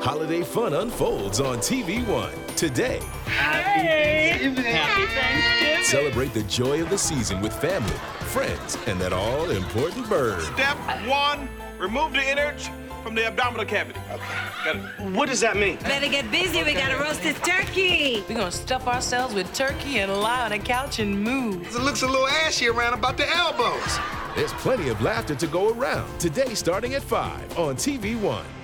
holiday fun unfolds on TV One today. Happy Thanksgiving. Celebrate the joy of the season with family, friends, and that all-important bird. Step one, remove the innards from the abdominal cavity. Okay. What does that mean? Better get busy. We gotta roast this turkey. We're gonna stuff ourselves with turkey and lie on a couch and move. It looks a little ashy around about the elbows. There's plenty of laughter to go around today starting at 5 on TV One.